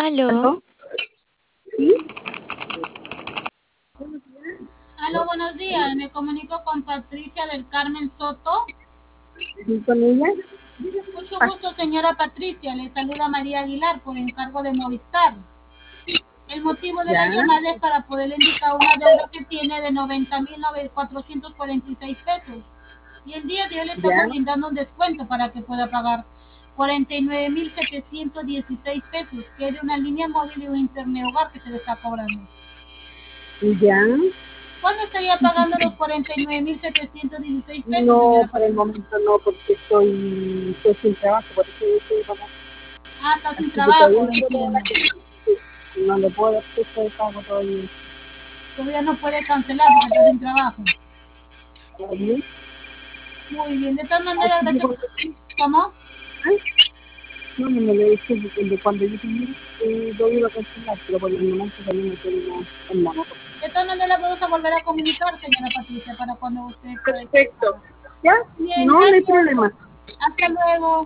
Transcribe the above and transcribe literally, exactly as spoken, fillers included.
Aló. ¿Aló? ¿Sí? Aló, buenos días. Me comunico con Patricia del Carmen Soto. ¿Sí con ella? Mucho gusto, señora Patricia. Le saluda María Aguilar por encargo de Movistar. El motivo de la ¿Ya? llamada es para poderle indicar una deuda que tiene de noventa mil cuatrocientos cuarenta y seis pesos. Y el día de hoy le estamos ¿Ya? brindando un descuento para que pueda pagar cuarenta y nueve mil setecientos dieciséis pesos, que es de una línea móvil y un internet hogar que se le está cobrando. ¿Ya? ¿Cuándo estaría pagando los cuarenta y nueve mil setecientos dieciséis pesos, No, señora por el Patricia? momento no, porque estoy, estoy sin trabajo, por eso yo estoy pagando. Ah, está sin Así que todavía trabajo, no puedo entiendo. pagar, sí, no le puedo dar fecha de pago todavía. Todavía no puede cancelar porque está sin trabajo. ¿Está bien? Muy bien, de todas maneras, Así que gracias. cuando, ¿Cómo? ¿ah? No, no me lo dije, porque de cuando yo tuviera, eh, lo iba a cancelar, pero por el momento también me tengo en mano. De todas maneras, vamos a volver a comunicar, señora Patricia, para cuando usted pueda. Perfecto. ¿Ya? Bien, No, no hay gracias. problema. Hasta luego.